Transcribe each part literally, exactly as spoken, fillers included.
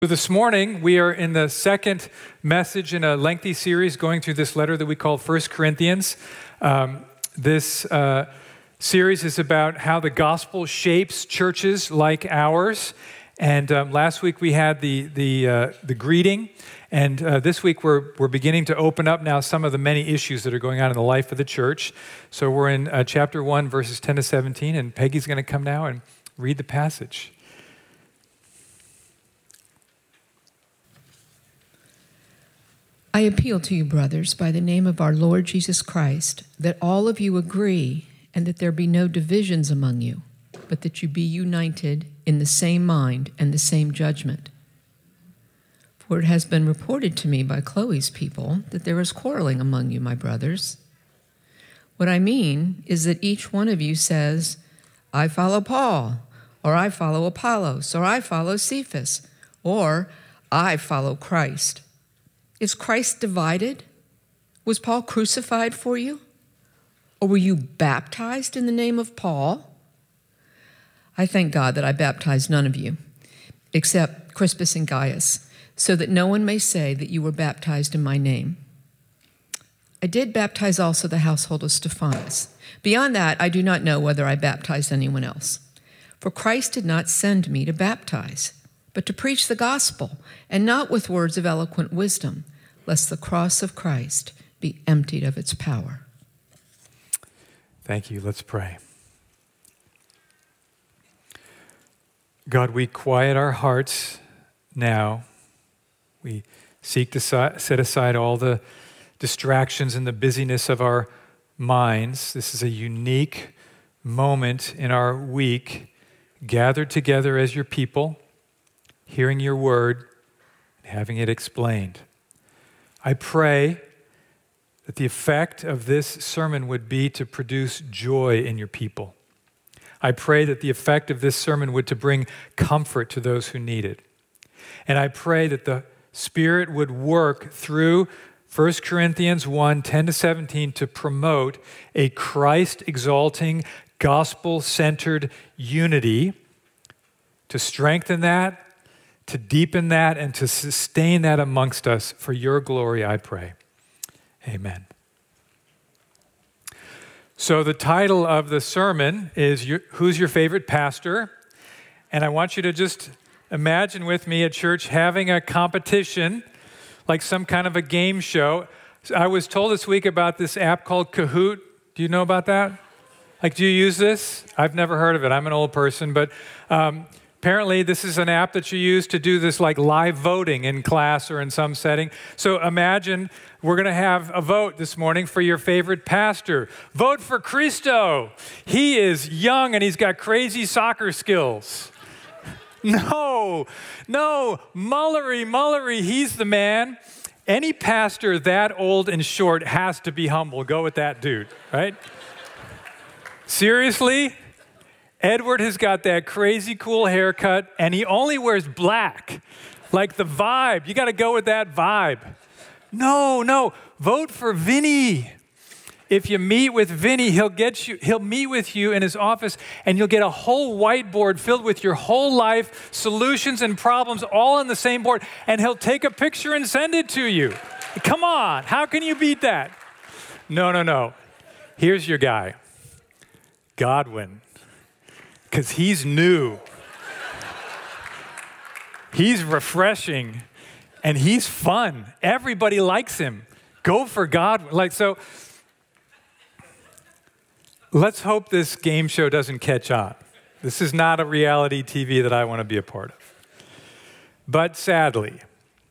So this morning, we are in the second message in a lengthy series going through this letter that we call First Corinthians. Um, this uh, series is about how the gospel shapes churches like ours. And um, last week we had the the, uh, the greeting, and uh, this week we're we're beginning to open up now some of the many issues that are going on in the life of the church. So we're in uh, chapter one, verses ten to seventeen, and Peggy's going to come now and read the passage. I appeal to you, brothers, by the name of our Lord Jesus Christ, that all of you agree and that there be no divisions among you, but that you be united in the same mind and the same judgment. For it has been reported to me by Chloe's people that there is quarreling among you, my brothers. What I mean is that each one of you says, I follow Paul, or I follow Apollos, or I follow Cephas, or I follow Christ. Is Christ divided? Was Paul crucified for you? Or were you baptized in the name of Paul? I thank God that I baptized none of you, except Crispus and Gaius, so that no one may say that you were baptized in my name. I did baptize also the household of Stephanas. Beyond that, I do not know whether I baptized anyone else. For Christ did not send me to baptize, but to preach the gospel, and not with words of eloquent wisdom, lest the cross of Christ be emptied of its power. Thank you. Let's pray. God, we quiet our hearts now. We seek to set aside all the distractions and the busyness of our minds. This is a unique moment in our week, gathered together as your people, hearing your word, and having it explained. I pray that the effect of this sermon would be to produce joy in your people. I pray that the effect of this sermon would to bring comfort to those who need it. And I pray that the Spirit would work through First Corinthians one, ten to seventeen to promote a Christ-exalting, gospel-centered unity, to strengthen that, to deepen that, and to sustain that amongst us for your glory, I pray. Amen. So the title of the sermon is Who's Your Favorite Pastor? And I want you to just imagine with me a church having a competition, like some kind of a game show. I was told this week about this app called Kahoot. Do you know about that? Like, do you use this? I've never heard of it. I'm an old person, but um, apparently, this is an app that you use to do this like live voting in class or in some setting. So imagine we're going to have a vote this morning for your favorite pastor. Vote for Cristo. He is young and he's got crazy soccer skills. No, no, Mullery, Mullery, he's the man. Any pastor that old and short has to be humble. Go with that dude, right? Seriously? Edward has got that crazy cool haircut, and he only wears black. Like the vibe. You got to go with that vibe. No, no. Vote for Vinny. If you meet with Vinny, he'll get you, he'll meet with you in his office, and you'll get a whole whiteboard filled with your whole life, solutions and problems all on the same board, and he'll take a picture and send it to you. Come on. How can you beat that? No, no, no. Here's your guy. Godwin. Because he's new. He's refreshing, and he's fun. Everybody likes him. Go for God. Like, so let's hope this game show doesn't catch on. This is not a reality T V that I want to be a part of. But sadly,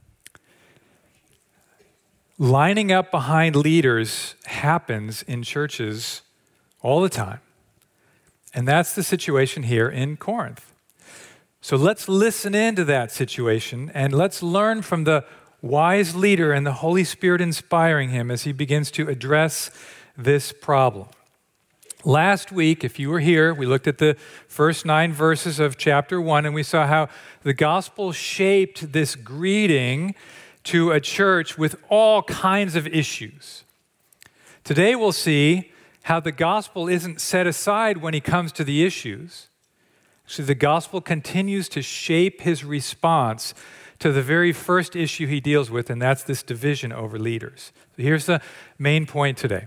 lining up behind leaders happens in churches all the time. And that's the situation here in Corinth. So let's listen into that situation and let's learn from the wise leader and the Holy Spirit inspiring him as he begins to address this problem. Last week, if you were here, we looked at the first nine verses of chapter one, and we saw how the gospel shaped this greeting to a church with all kinds of issues. Today we'll see how the gospel isn't set aside when he comes to the issues. So the gospel continues to shape his response to the very first issue he deals with, and that's this division over leaders. So here's the main point today.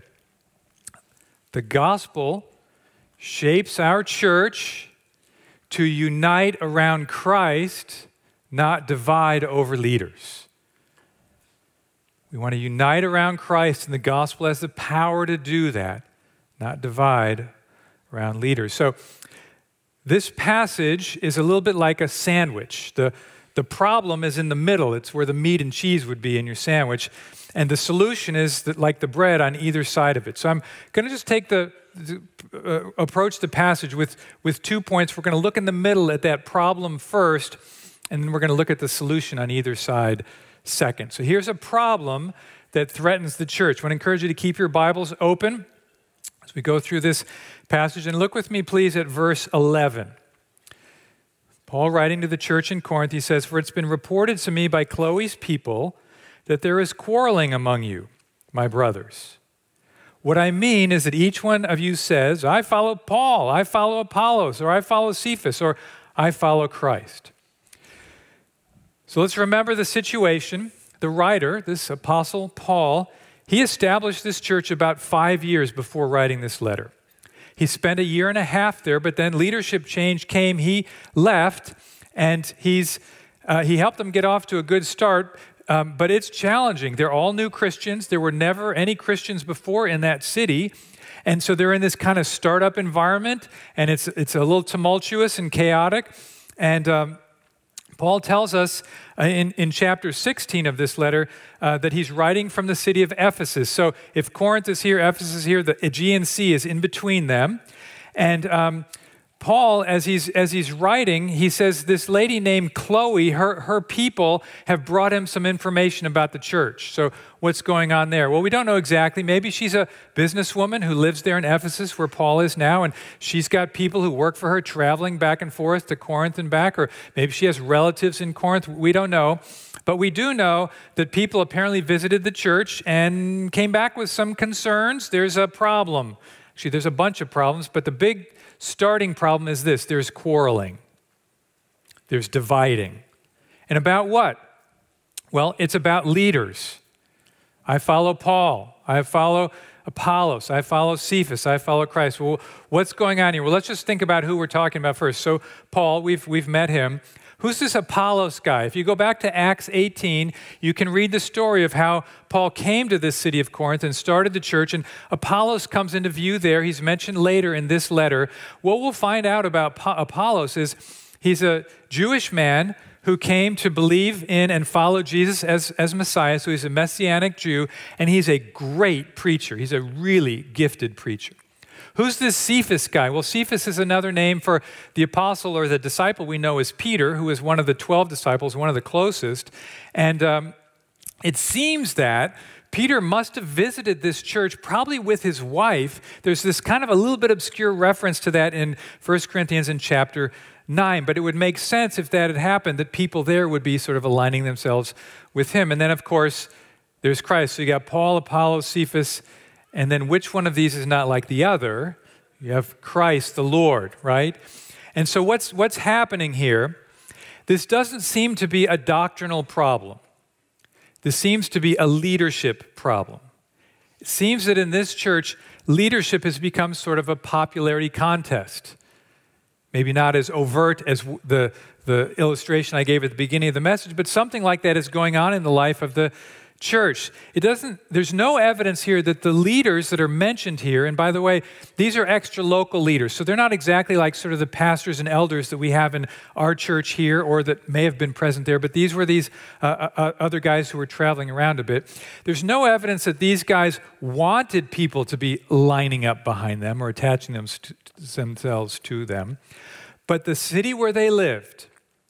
The gospel shapes our church to unite around Christ, not divide over leaders. We want to unite around Christ, and the gospel has the power to do that, not divide around leaders. So this passage is a little bit like a sandwich. The, the problem is in the middle. It's where the meat and cheese would be in your sandwich. And the solution is that, like the bread on either side of it. So I'm going to just take the, the uh, approach the passage with, with two points. We're going to look in the middle at that problem first, and then we're going to look at the solution on either side second. So here's a problem that threatens the church. I want to encourage you to keep your Bibles open as we go through this passage. And look with me, please, at verse eleven. Paul, writing to the church in Corinth, he says, "For it's been reported to me by Chloe's people that there is quarreling among you, my brothers. What I mean is that each one of you says, I follow Paul, I follow Apollos, or I follow Cephas, or I follow Christ." So let's remember the situation. The writer, this apostle Paul, he established this church about five years before writing this letter. He spent a year and a half there, but then leadership change came. He left, and he's uh, he helped them get off to a good start. Um, but it's challenging. They're all new Christians. There were never any Christians before in that city. And so they're in this kind of startup environment, and it's it's a little tumultuous and chaotic. And um, Paul tells us uh, in, in chapter sixteen of this letter uh, that he's writing from the city of Ephesus. So if Corinth is here, Ephesus is here, the Aegean Sea is in between them. And um, Paul, as he's as he's writing, he says this lady named Chloe, her, her people have brought him some information about the church. So what's going on there? Well, we don't know exactly. Maybe she's a businesswoman who lives there in Ephesus where Paul is now, and she's got people who work for her traveling back and forth to Corinth and back, or maybe she has relatives in Corinth. We don't know. But we do know that people apparently visited the church and came back with some concerns. There's a problem. Actually, there's a bunch of problems, but the big starting problem is this: there's quarreling, there's dividing. And about what? Well, it's about leaders. I follow Paul, I follow Apollos, I follow Cephas, I follow Christ. Well, what's going on here? Well, let's just think about who we're talking about first. So Paul, we've we've met him. Who's this Apollos guy? If you go back to Acts eighteen, you can read the story of how Paul came to this city of Corinth and started the church, and Apollos comes into view there. He's mentioned later in this letter. What we'll find out about Apollos is he's a Jewish man who came to believe in and follow Jesus as, as Messiah, so he's a Messianic Jew, and he's a great preacher. He's a really gifted preacher. Who's this Cephas guy? Well, Cephas is another name for the apostle or the disciple we know as Peter, who is one of the twelve disciples, one of the closest. And um, it seems that Peter must have visited this church probably with his wife. There's this kind of a little bit obscure reference to that in First Corinthians in chapter nine, but it would make sense if that had happened, that people there would be sort of aligning themselves with him. And then, of course, there's Christ. So you got Paul, Apollos, Cephas, and then which one of these is not like the other? You have Christ, the Lord, right? And so what's what's happening here? This doesn't seem to be a doctrinal problem. This seems to be a leadership problem. It seems that in this church, leadership has become sort of a popularity contest. Maybe not as overt as the, the illustration I gave at the beginning of the message, but something like that is going on in the life of the church. It doesn't, there's no evidence here that the leaders that are mentioned here, and by the way, these are extra local leaders, so they're not exactly like sort of the pastors and elders that we have in our church here or that may have been present there, but these were these uh, uh, other guys who were traveling around a bit. There's no evidence that these guys wanted people to be lining up behind them or attaching them to, themselves to them, but the city where they lived,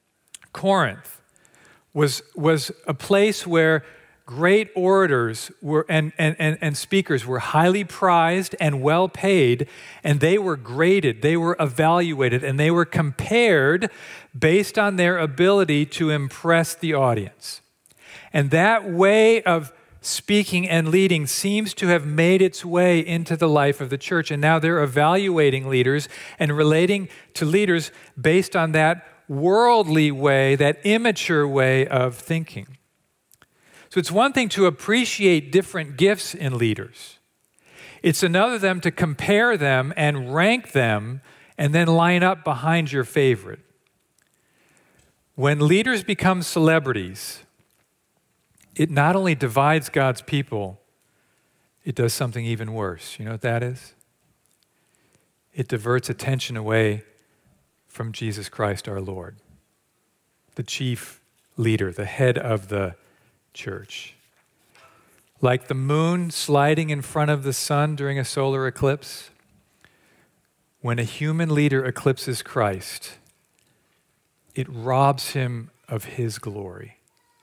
Corinth, was, was a place where great orators were and, and, and, and speakers were highly prized and well paid, and they were graded, they were evaluated, and they were compared based on their ability to impress the audience. And that way of speaking and leading seems to have made its way into the life of the church, and now they're evaluating leaders and relating to leaders based on that worldly way, that immature way of thinking. So it's one thing to appreciate different gifts in leaders. It's another them to compare them and rank them and then line up behind your favorite. When leaders become celebrities, it not only divides God's people, it does something even worse. You know what that is? It diverts attention away from Jesus Christ our Lord, the chief leader, the head of the church. Like the moon sliding in front of the sun during a solar eclipse, when a human leader eclipses Christ, it robs him of his glory.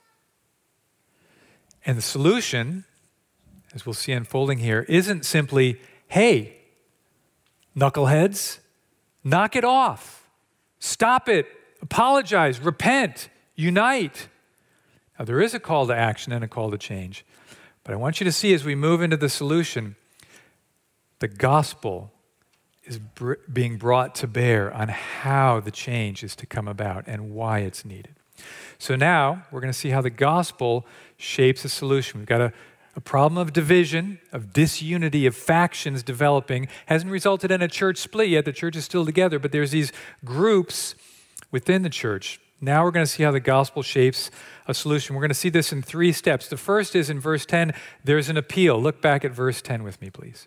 And the solution, as we'll see unfolding here, isn't simply, hey, knuckleheads, knock it off. Stop it. Apologize. Repent. Unite. Now, there is a call to action and a call to change. But I want you to see as we move into the solution, the gospel is br- being brought to bear on how the change is to come about and why it's needed. So now we're going to see how the gospel shapes a solution. We've got a, a problem of division, of disunity, of factions developing. Hasn't resulted in a church split yet. The church is still together, but there's these groups within the church. Now we're going to see how the gospel shapes a solution. We're going to see this in three steps. The first is in verse ten, there's an appeal. Look back at verse ten with me, please.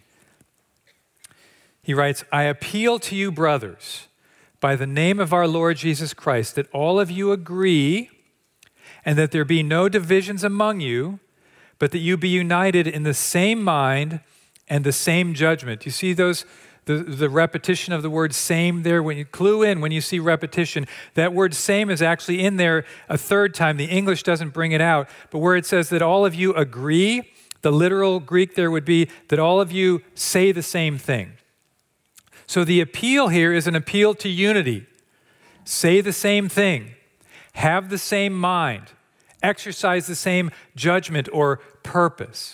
He writes, I appeal to you, brothers, by the name of our Lord Jesus Christ, that all of you agree and that there be no divisions among you, but that you be united in the same mind and the same judgment. You see those The, the repetition of the word same there, when you clue in, when you see repetition, that word same is actually in there a third time. The English doesn't bring it out, but where it says that all of you agree, the literal Greek there would be that all of you say the same thing. So the appeal here is an appeal to unity. Say the same thing. Have the same mind. Exercise the same judgment or purpose.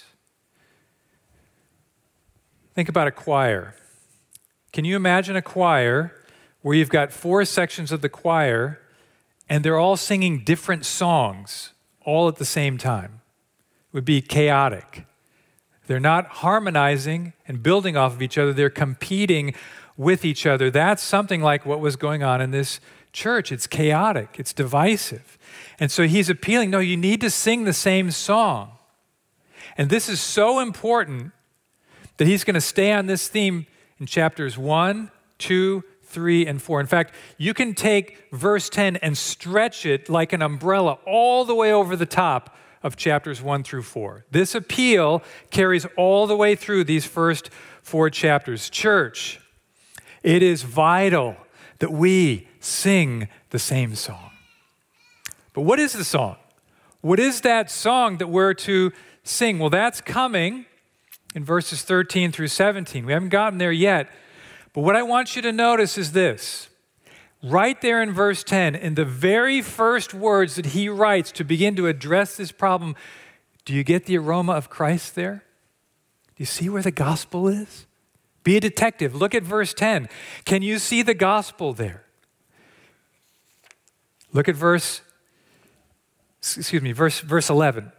Think about a choir. Can you imagine a choir where you've got four sections of the choir and they're all singing different songs all at the same time? It would be chaotic. They're not harmonizing and building off of each other. They're competing with each other. That's something like what was going on in this church. It's chaotic. It's divisive. And so he's appealing, no, you need to sing the same song. And this is so important that he's going to stay on this theme in chapters one, two, three, and four. In fact, you can take verse ten and stretch it like an umbrella all the way over the top of chapters one through four. This appeal carries all the way through these first four chapters. Church, it is vital that we sing the same song. But what is the song? What is that song that we're to sing? Well, that's coming in verses thirteen through seventeen. We haven't gotten there yet. But what I want you to notice is this. Right there in verse ten, in the very first words that he writes to begin to address this problem, do you get the aroma of Christ there? Do you see where the gospel is? Be a detective. Look at verse ten. Can you see the gospel there? Look at verse, excuse me, verse, verse eleven.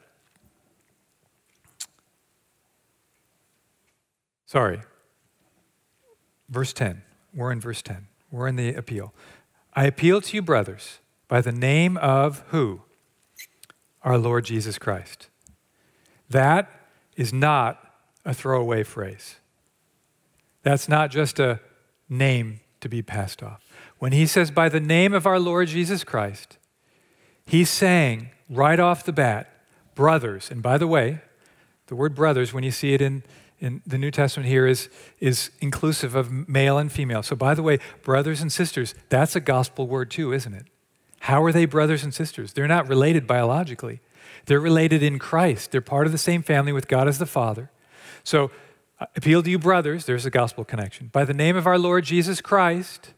Sorry, verse ten. We're in verse ten. We're in the appeal. I appeal to you, brothers, by the name of who? Our Lord Jesus Christ. That is not a throwaway phrase. That's not just a name to be passed off. When he says by the name of our Lord Jesus Christ, he's saying right off the bat, brothers. And by the way, the word brothers, when you see it in in the New Testament here is, is inclusive of male and female. So by the way, brothers and sisters, that's a gospel word too, isn't it? How are they brothers and sisters? They're not related biologically. They're related in Christ. They're part of the same family with God as the Father. So I appeal to you, brothers, there's a gospel connection. By the name of our Lord Jesus Christ,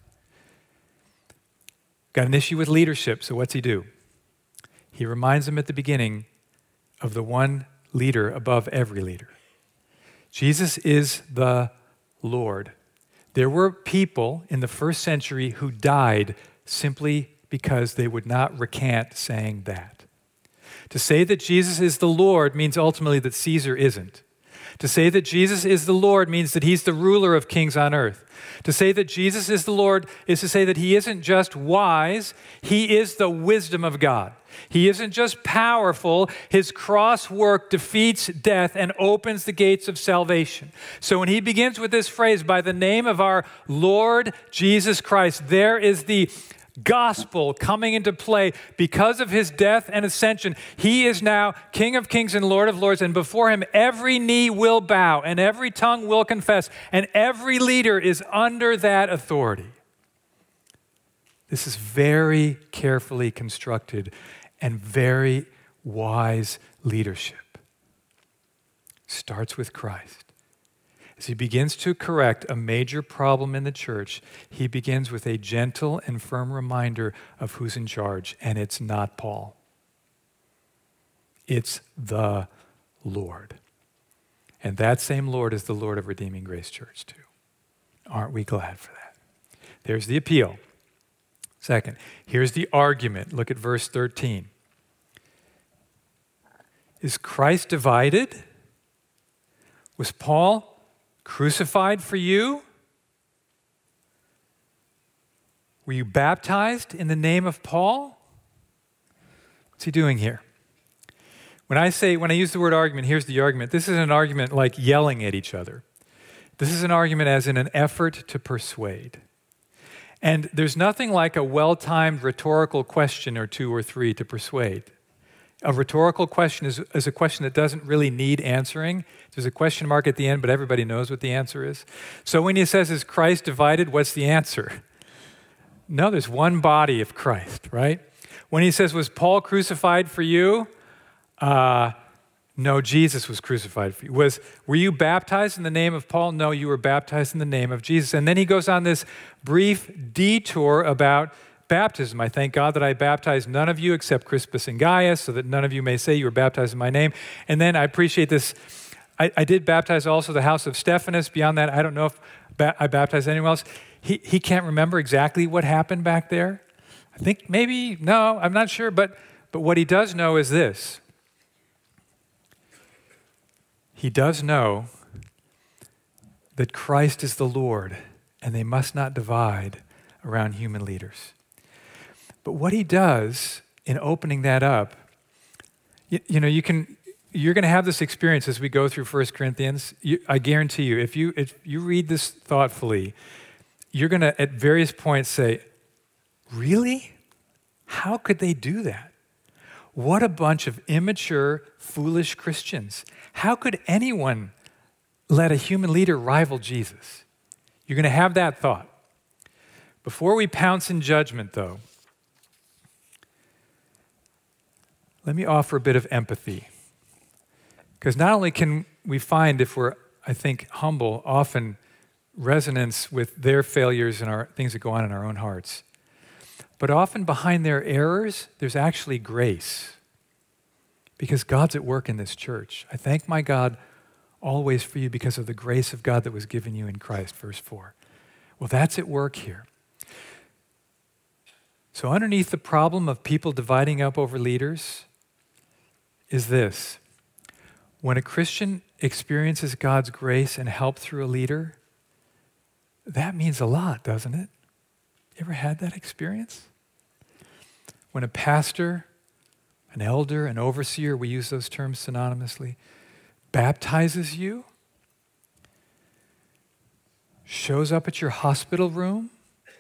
got an issue with leadership, so what's he do? He reminds them at the beginning of the one leader above every leader. Jesus is the Lord. There were people in the first century who died simply because they would not recant saying that. To say that Jesus is the Lord means ultimately that Caesar isn't. To say that Jesus is the Lord means that he's the ruler of kings on earth. To say that Jesus is the Lord is to say that he isn't just wise, he is the wisdom of God. He isn't just powerful, his cross work defeats death and opens the gates of salvation. So when he begins with this phrase, by the name of our Lord Jesus Christ, there is the gospel coming into play. Because of his death and ascension, he is now King of kings and Lord of lords, and before him every knee will bow and every tongue will confess, and every leader is under that authority. This is very carefully constructed and very wise leadership. Starts with Christ. As he begins to correct a major problem in the church, he begins with a gentle and firm reminder of who's in charge, and it's not Paul. It's the Lord. And that same Lord is the Lord of Redeeming Grace Church too. Aren't we glad for that? There's the appeal. Second, here's the argument. Look at verse thirteen. Is Christ divided? Was Paul crucified for you? Were you baptized in the name of Paul? What's he doing here? When I say, when I use the word argument, here's the argument. This is an argument like yelling at each other. This is an argument as in an effort to persuade. And there's nothing like a well-timed rhetorical question or two or three to persuade. A rhetorical question is, is a question that doesn't really need answering. There's a question mark at the end, but everybody knows what the answer is. So when he says, is Christ divided, what's the answer? No, there's one body of Christ, right? When he says, was Paul crucified for you? Uh, no, Jesus was crucified for you. Was, were you baptized in the name of Paul? No, you were baptized in the name of Jesus. And then he goes on this brief detour about baptism. I thank God that I baptized none of you except Crispus and Gaius, so that none of you may say you were baptized in my name. And then I appreciate this. I, I did baptize also the house of Stephanas. Beyond that, I don't know if ba- I baptized anyone else. He, he can't remember exactly what happened back there. I think maybe, no, I'm not sure. But, but what he does know is this. He does know that Christ is the Lord, and they must not divide around human leaders. But what he does in opening that up, you, you know, you can, you're going to have this experience as we go through First Corinthians. You, I guarantee you, if you if you read this thoughtfully, you're going to at various points say, really? How could they do that? What a bunch of immature, foolish Christians. How could anyone let a human leader rival Jesus? You're going to have that thought. Before we pounce in judgment, though, let me offer a bit of empathy. Because not only can we find, if we're, I think, humble, often resonance with their failures and our things that go on in our own hearts, but often behind their errors, there's actually grace. Because God's at work in this church. I thank my God always for you because of the grace of God that was given you in Christ, verse four. Well, that's at work here. So underneath the problem of people dividing up over leaders is this. When a Christian experiences God's grace and help through a leader, that means a lot, doesn't it? You ever had that experience? When a pastor, an elder, an overseer, we use those terms synonymously, baptizes you, shows up at your hospital room,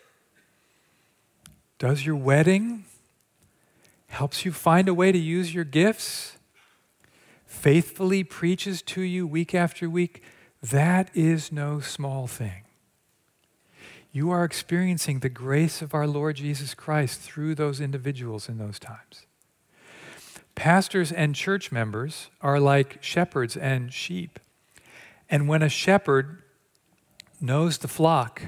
does your wedding, helps you find a way to use your gifts, faithfully preaches to you week after week, that is no small thing. You are experiencing the grace of our Lord Jesus Christ through those individuals in those times. Pastors and church members are like shepherds and sheep. And when a shepherd knows the flock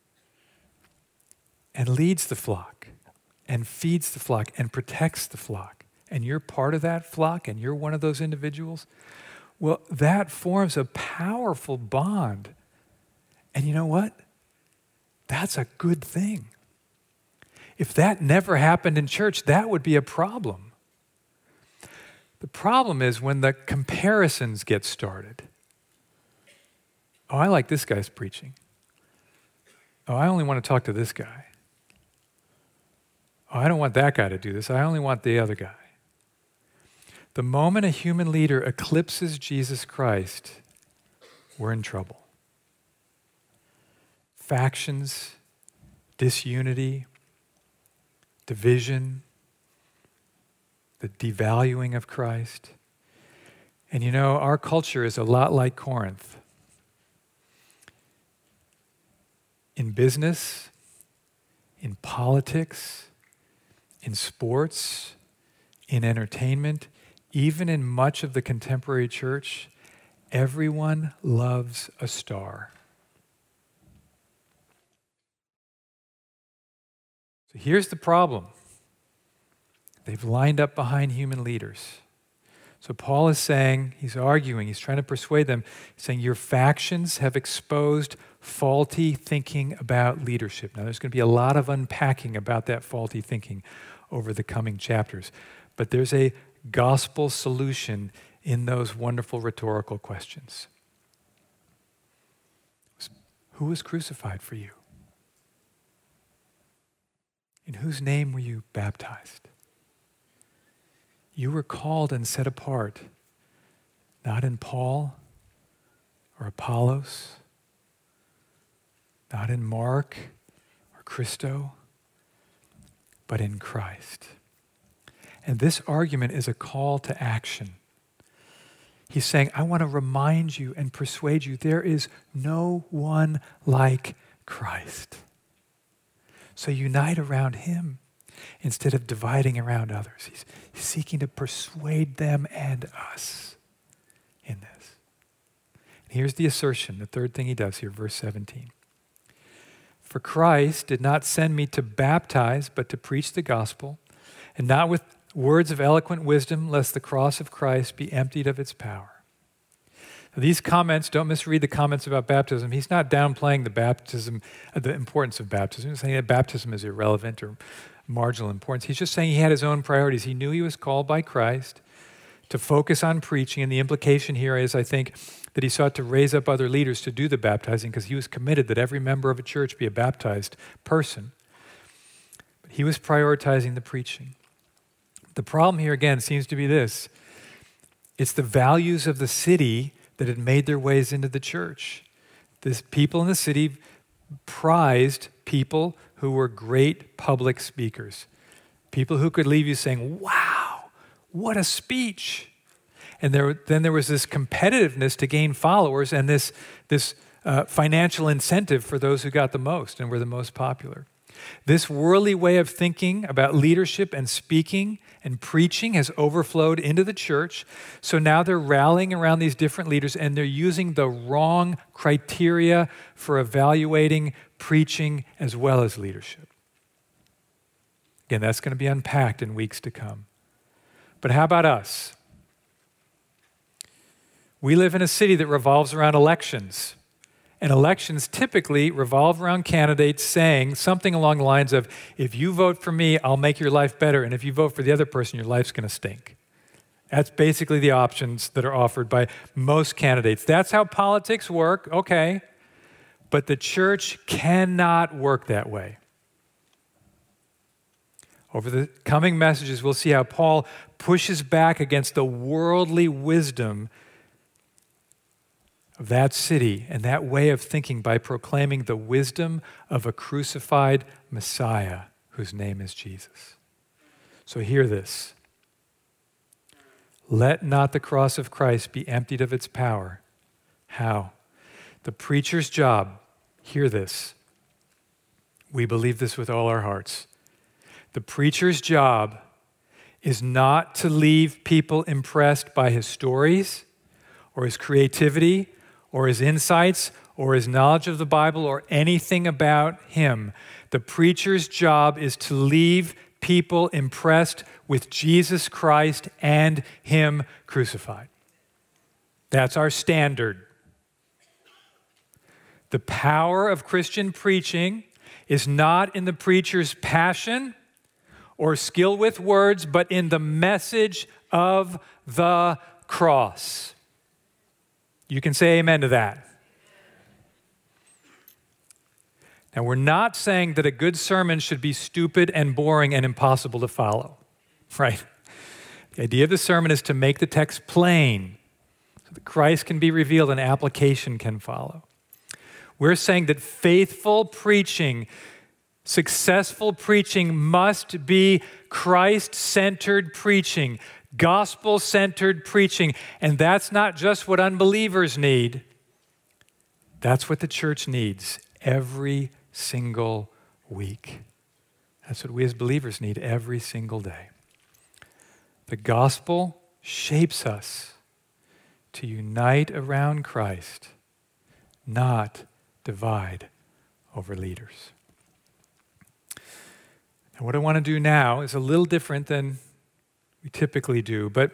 and leads the flock and feeds the flock and protects the flock, and you're part of that flock and you're one of those individuals, well, that forms a powerful bond. And you know what? That's a good thing. if that never happened in church, that would be a problem. The problem is when the comparisons get started. Oh, I like this guy's preaching. Oh, I only want to talk to this guy. Oh, I don't want that guy to do this. I only want the other guy. The moment a human leader eclipses Jesus Christ, we're in trouble. Factions, disunity, division, the devaluing of Christ. And you know, our culture is a lot like Corinth. In business, in politics, in sports, in entertainment, even in much of the contemporary church, everyone loves a star. So here's the problem. They've lined up behind human leaders. So Paul is saying, he's arguing, he's trying to persuade them, he's saying your factions have exposed faulty thinking about leadership. Now there's going to be a lot of unpacking about that faulty thinking over the coming chapters. But there's a gospel solution in those wonderful rhetorical questions. Who was crucified for you? In whose name were you baptized? You were called and set apart, not in Paul or Apollos, not in Mark or Christo, but in Christ. And this argument is a call to action. He's saying, I want to remind you and persuade you there is no one like Christ. So unite around him instead of dividing around others. He's, he's seeking to persuade them and us in this. And here's the assertion, the third thing he does here, verse seventeen. For Christ did not send me to baptize, but to preach the gospel, and not with words of eloquent wisdom, lest the cross of Christ be emptied of its power. Now, these comments, don't misread the comments about baptism. He's not downplaying the baptism, uh, the importance of baptism. He's saying that baptism is irrelevant or marginal importance. He's just saying he had his own priorities. He knew he was called by Christ to focus on preaching, and the implication here is, I think, that he sought to raise up other leaders to do the baptizing because he was committed that every member of a church be a baptized person. But he was prioritizing the preaching. The problem here, again, seems to be this. It's the values of the city that had made their ways into the church. This people in the city prized people who were great public speakers, people who could leave you saying, wow, what a speech. And there, then there was this competitiveness to gain followers and this, this uh, financial incentive for those who got the most and were the most popular. This worldly way of thinking about leadership and speaking and preaching has overflowed into the church. So now they're rallying around these different leaders and they're using the wrong criteria for evaluating preaching as well as leadership. Again, that's going to be unpacked in weeks to come. But how about us? We live in a city that revolves around elections. And elections typically revolve around candidates saying something along the lines of, if you vote for me, I'll make your life better. And if you vote for the other person, your life's going to stink. That's basically the options that are offered by most candidates. That's how politics work, okay. But the church cannot work that way. Over the coming messages, we'll see how Paul pushes back against the worldly wisdom of that city and that way of thinking by proclaiming the wisdom of a crucified Messiah whose name is Jesus. So hear this. Let not the cross of Christ be emptied of its power. How? The preacher's job, hear this. We believe this with all our hearts. The preacher's job is not to leave people impressed by his stories or his creativity or his insights, or his knowledge of the Bible, or anything about him. The preacher's job is to leave people impressed with Jesus Christ and him crucified. That's our standard. The power of Christian preaching is not in the preacher's passion or skill with words, but in the message of the cross. You can say amen to that. Now, we're not saying that a good sermon should be stupid and boring and impossible to follow, right? The idea of the sermon is to make the text plain so that Christ can be revealed and application can follow. We're saying that faithful preaching, successful preaching must be Christ-centered preaching, gospel-centered preaching, and that's not just what unbelievers need. That's what the church needs every single week. That's what we as believers need every single day. The gospel shapes us to unite around Christ, not divide over leaders. And what I want to do now is a little different than we typically do, but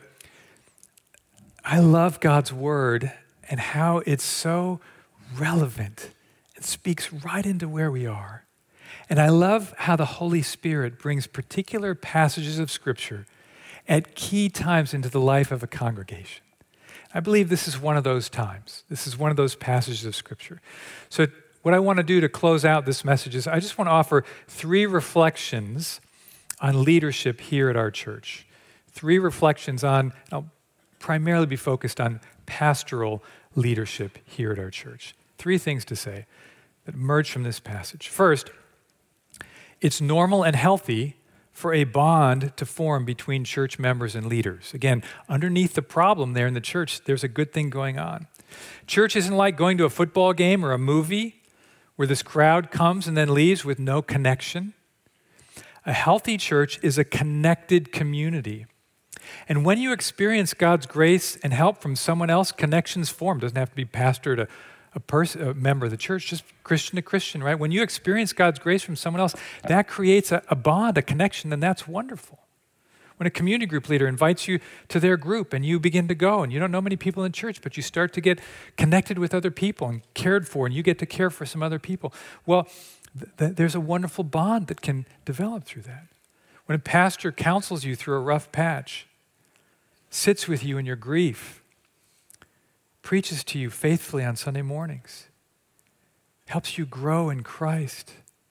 I love God's word and how it's so relevant. It speaks right into where we are. And I love how the Holy Spirit brings particular passages of Scripture at key times into the life of a congregation. I believe this is one of those times. This is one of those passages of Scripture. So what I want to do to close out this message is I just want to offer three reflections on leadership here at our church. Three reflections on, I'll primarily be focused on pastoral leadership here at our church. Three things to say that emerge from this passage. First, it's normal and healthy for a bond to form between church members and leaders. Again, underneath the problem there in the church, there's a good thing going on. Church isn't like going to a football game or a movie where this crowd comes and then leaves with no connection. A healthy church is a connected community. And when you experience God's grace and help from someone else, connections form. It doesn't have to be pastor to a person, a member of the church, just Christian to Christian, right? When you experience God's grace from someone else, that creates a, a bond, a connection, and that's wonderful. When a community group leader invites you to their group and you begin to go, and you don't know many people in church, but you start to get connected with other people and cared for, and you get to care for some other people. Well, th- th- there's a wonderful bond that can develop through that. When a pastor counsels you through a rough patch, sits with you in your grief, preaches to you faithfully on Sunday mornings, helps you grow in Christ.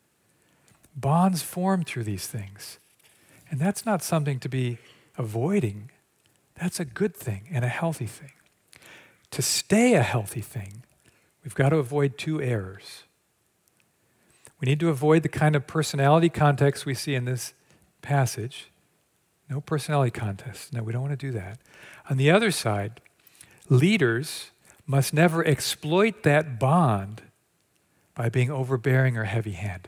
Bonds form through these things. And that's not something to be avoiding. That's a good thing and a healthy thing. To stay a healthy thing, we've got to avoid two errors. We need to avoid the kind of personality context we see in this passage. No personality contest. No, we don't want to do that. On the other side, leaders must never exploit that bond by being overbearing or heavy-handed.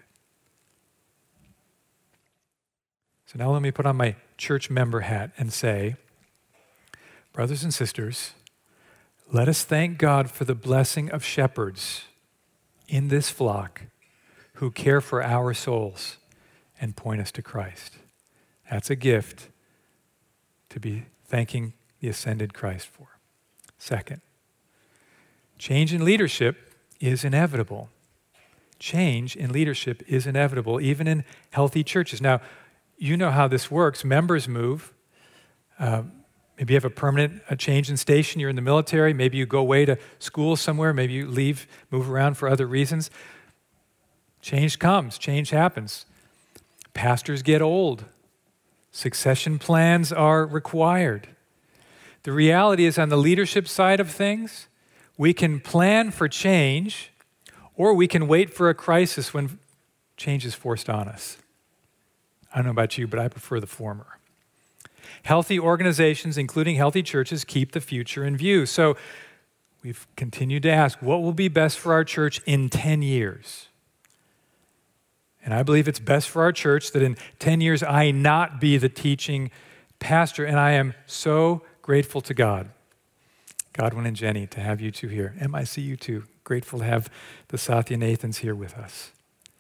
So now let me put on my church member hat and say, brothers and sisters, let us thank God for the blessing of shepherds in this flock who care for our souls and point us to Christ. That's a gift to be thanking the ascended Christ for. Second, change in leadership is inevitable. Change in leadership is inevitable, even in healthy churches. Now, you know how this works. Members move. Uh, maybe you have a permanent a change in station. You're in the military. Maybe you go away to school somewhere. Maybe you leave, move around for other reasons. Change comes. Change happens. Pastors get old. Succession plans are required. The reality is, on the leadership side of things, we can plan for change, or we can wait for a crisis when change is forced on us. I don't know about you, but I prefer the former. Healthy organizations, including healthy churches, keep the future in view. So we've continued to ask, what will be best for our church in ten years? And I believe it's best for our church that in ten years I not be the teaching pastor. And I am so grateful to God, Godwin and Jenny, to have you two here. M I C you too. Grateful to have the Satya Nathans here with us.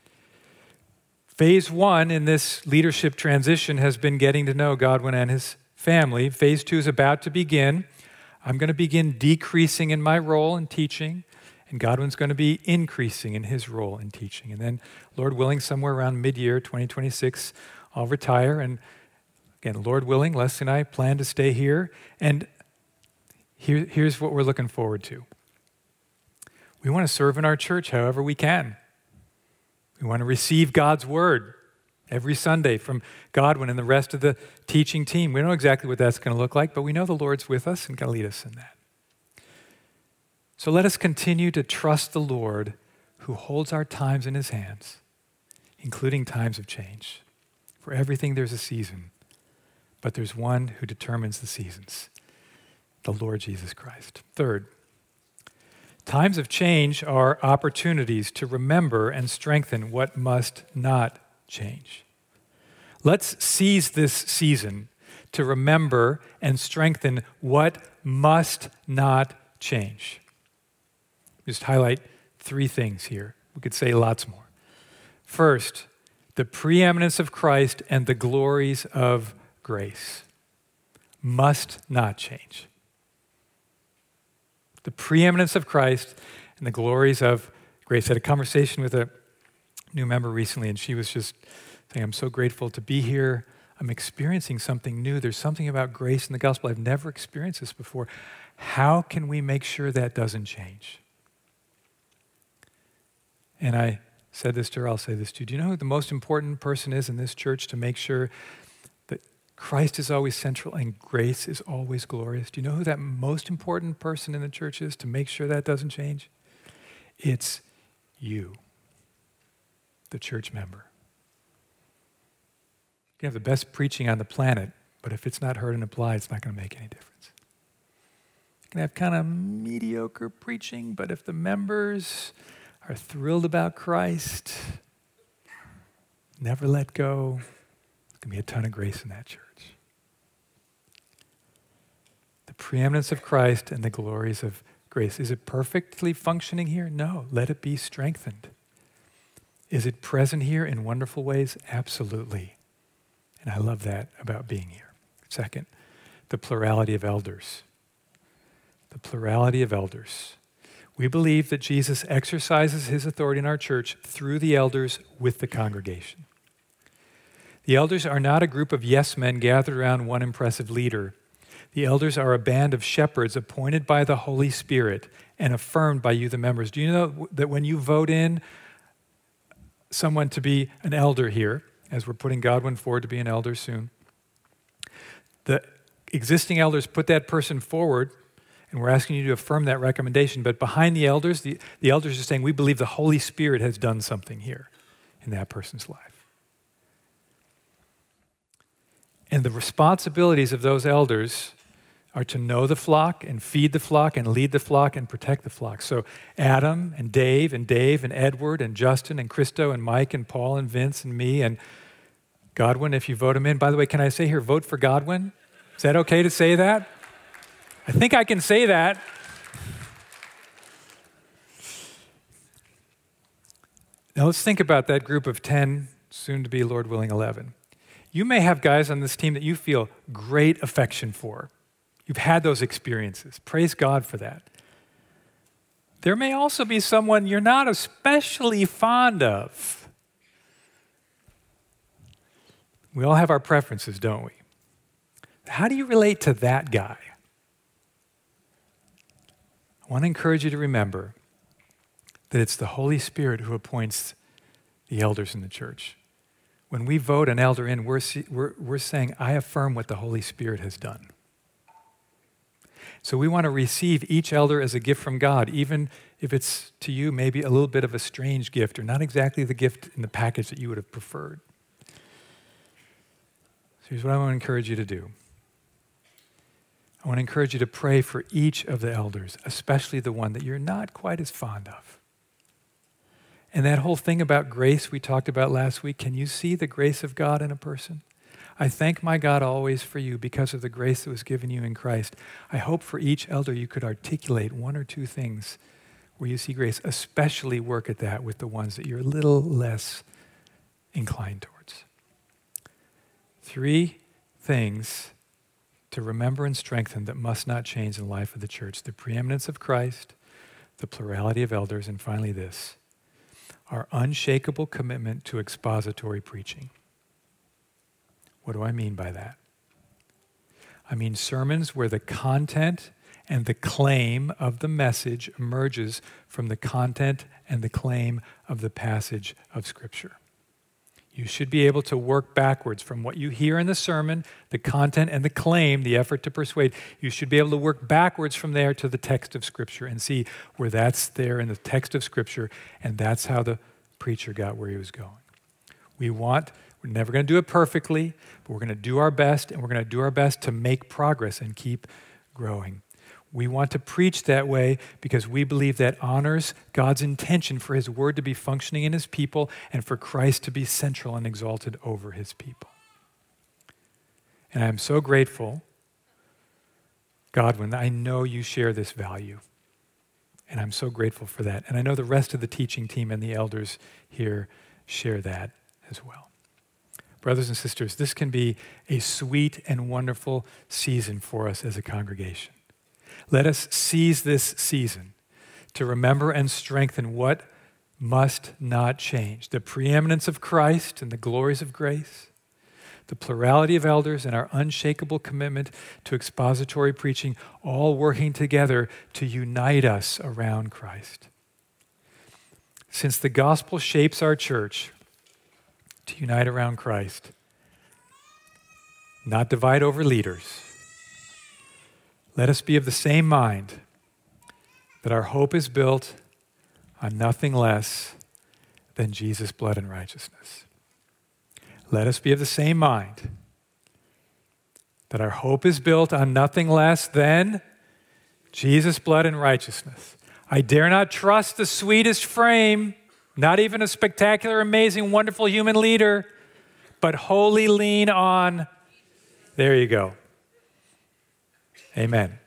Phase one in this leadership transition has been getting to know Godwin and his family. Phase two is about to begin. I'm going to begin decreasing in my role in teaching And Godwin's going to be increasing in his role in teaching. And then, Lord willing, somewhere around mid-year twenty twenty-six, I'll retire. And again, Lord willing, Leslie and I plan to stay here. And here, here's what we're looking forward to. We want to serve in our church however we can. We want to receive God's word every Sunday from Godwin and the rest of the teaching team. We don't know exactly what that's going to look like, but we know the Lord's with us and going to lead us in that. So let us continue to trust the Lord who holds our times in his hands, including times of change. For everything there's a season, but there's one who determines the seasons, the Lord Jesus Christ. Third, times of change are opportunities to remember and strengthen what must not change. Let's seize this season to remember and strengthen what must not change. Just highlight three things here. We could say lots more. First, the preeminence of Christ and the glories of grace must not change. The preeminence of Christ and the glories of grace. I had a conversation with a new member recently, and she was just saying, I'm so grateful to be here. I'm experiencing something new. There's something about grace in the gospel. I've never experienced this before. How can we make sure that doesn't change? And I said this to her, I'll say this to you. Do you know who the most important person is in this church to make sure that Christ is always central and grace is always glorious? Do you know who that most important person in the church is to make sure that doesn't change? It's you, the church member. You can have the best preaching on the planet, but if it's not heard and applied, it's not going to make any difference. You can have kind of mediocre preaching, but if the members are thrilled about Christ, never let go, there's going to be a ton of grace in that church. The preeminence of Christ and the glories of grace. Is it perfectly functioning here? No. Let it be strengthened. Is it present here in wonderful ways? Absolutely. And I love that about being here. Second, the plurality of elders. The plurality of elders. We believe that Jesus exercises his authority in our church through the elders with the congregation. The elders are not a group of yes men gathered around one impressive leader. The elders are a band of shepherds appointed by the Holy Spirit and affirmed by you, the members. Do you know that when you vote in someone to be an elder here, as we're putting Godwin forward to be an elder soon, the existing elders put that person forward, and we're asking you to affirm that recommendation. But behind the elders, the, the elders are saying, we believe the Holy Spirit has done something here in that person's life. And the responsibilities of those elders are to know the flock and feed the flock and lead the flock and protect the flock. So Adam and Dave and Dave and Edward and Justin and Christo and Mike and Paul and Vince and me and Godwin, if you vote him in. By the way, can I say here, vote for Godwin? Is that okay to say that? I think I can say that. Now let's think about that group of ten, soon to be, Lord willing, eleven. You may have guys on this team that you feel great affection for. You've had those experiences. Praise God for that. There may also be someone you're not especially fond of. We all have our preferences, don't we? How do you relate to that guy? I want to encourage you to remember that it's the Holy Spirit who appoints the elders in the church. When we vote an elder in, we're, we're, we're saying, I affirm what the Holy Spirit has done. So we want to receive each elder as a gift from God, even if it's to you maybe a little bit of a strange gift or not exactly the gift in the package that you would have preferred. So here's what I want to encourage you to do. I want to encourage you to pray for each of the elders, especially the one that you're not quite as fond of. And that whole thing about grace we talked about last week, can you see the grace of God in a person? I thank my God always for you because of the grace that was given you in Christ. I hope for each elder you could articulate one or two things where you see grace, especially work at that with the ones that you're a little less inclined towards. Three things to remember and strengthen that must not change in the life of the church. The preeminence of Christ, the plurality of elders, and finally this, our unshakable commitment to expository preaching. What do I mean by that? I mean sermons where the content and the claim of the message emerges from the content and the claim of the passage of Scripture. You should be able to work backwards from what you hear in the sermon, the content and the claim, the effort to persuade. You should be able to work backwards from there to the text of Scripture and see where that's there in the text of Scripture, and that's how the preacher got where he was going. We want, we're never going to do it perfectly, but we're going to do our best, and we're going to do our best to make progress and keep growing. We want to preach that way because we believe that honors God's intention for his word to be functioning in his people and for Christ to be central and exalted over his people. And I'm so grateful, Godwin, I know you share this value. And I'm so grateful for that. And I know the rest of the teaching team and the elders here share that as well. Brothers and sisters, this can be a sweet and wonderful season for us as a congregation. Let us seize this season to remember and strengthen what must not change: the preeminence of Christ and the glories of grace, the plurality of elders, and our unshakable commitment to expository preaching, all working together to unite us around Christ. Since the gospel shapes our church to unite around Christ, not divide over leaders, let us be of the same mind that our hope is built on nothing less than Jesus' blood and righteousness. Let us be of the same mind that our hope is built on nothing less than Jesus' blood and righteousness. I dare not trust the sweetest frame, not even a spectacular, amazing, wonderful human leader, but wholly lean on, there you go. Amen.